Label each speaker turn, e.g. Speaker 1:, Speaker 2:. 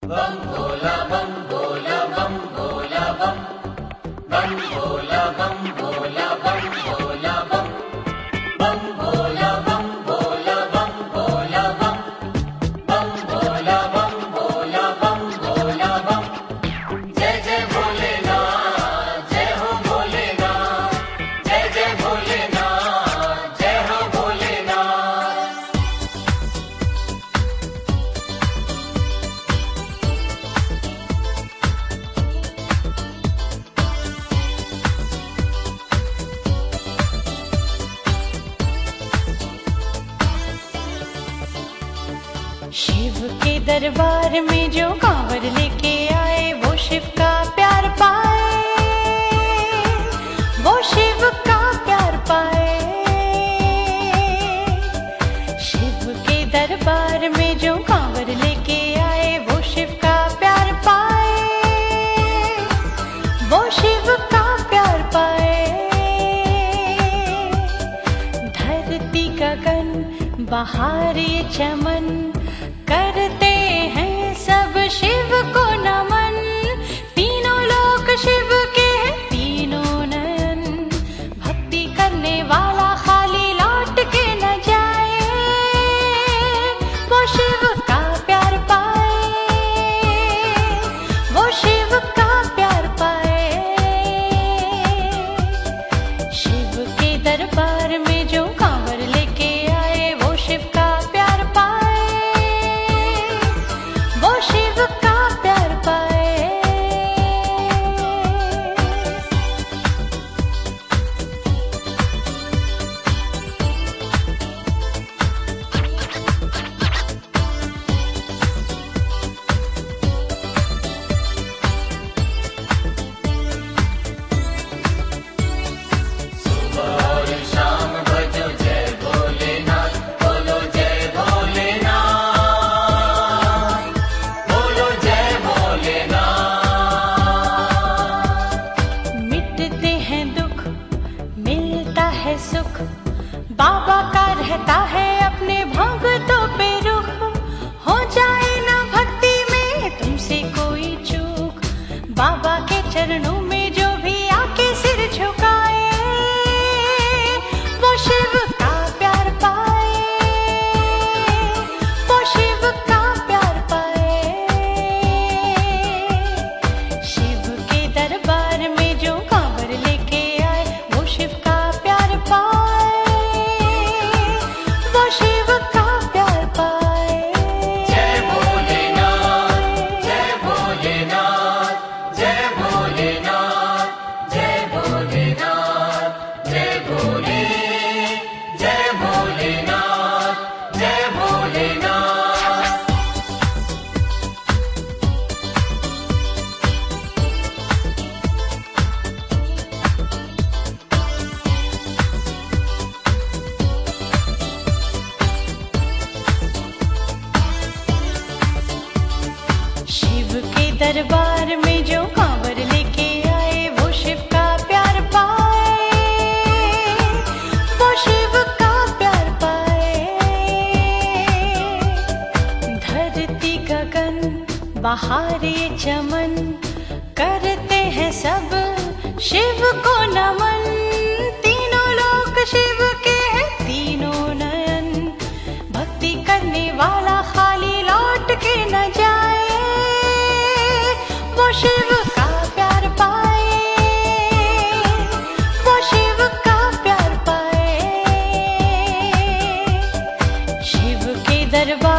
Speaker 1: बम भोला बम भोला बम भोला बम बम भोला बम भोला बम भोला बम बम भोला बम भोला बम भोला बम बम भोला बम भोला बम भोला बम। जय जय भोलेनाथ जय हो भोलेनाथ, जय जय भोलेनाथ जय हो भोलेनाथ।
Speaker 2: शिव के दरबार में जो कांवर लेके आए वो शिव का प्यार पाए, वो शिव का प्यार पाए। शिव के दरबार में जो कांवर लेके आए वो शिव का प्यार पाए, वो शिव का प्यार पाए। धरती गगन बहारी चमन करते हैं सब शिव को नमन। तीनों लोक शिव के तीनों नयन, भक्ति करने वाला खाली लौट के न जाए, वो शिव का प्यार पाए, वो शिव का प्यार पाए। शिव के दरबार में जो कांवर लेके आए वो शिव का प्यार पाए, वो शिव का प्यार पाए।
Speaker 1: सुबह और शाम भजो जय भोलेनाथ, बोलो जय भोलेनाथ, बोलो जय भोलेनाथ।
Speaker 2: मिटते हैं दुख मिलता है सुख, बाबा का रहता है अपने भक्तों पे रुख। हो जाए ना भक्ति में तुमसे कोई चूक, बाबा के चरणों में जो भी आके सिर झुकाए, वो शिव का प्यार पाए, वो शिव का प्यार पाए। शिव के दरबार में जो कांवर लेके आए वो शिव का प्यार पाए, वो शिव का प्यार पाए।
Speaker 1: जय भोलेनाथ जय भोलेनाथ जय भोलेनाथ जय भोलेनाथ जय भोले, जय भोलेनाथ जय भोलेनाथ।
Speaker 2: शिव के दरबार में जो कांवर लेके आए वो शिव का प्यार पाए, वो शिव का प्यार पाए। धरती गगन बहारे चमन करते हैं सब शिव को नमन। तीनों लोक शिव के तीनों नयन, भक्ति करने वाला खाली लौट के न जाए, वो शिव का प्यार पाए, वो शिव का प्यार पाए। शिव के दरबार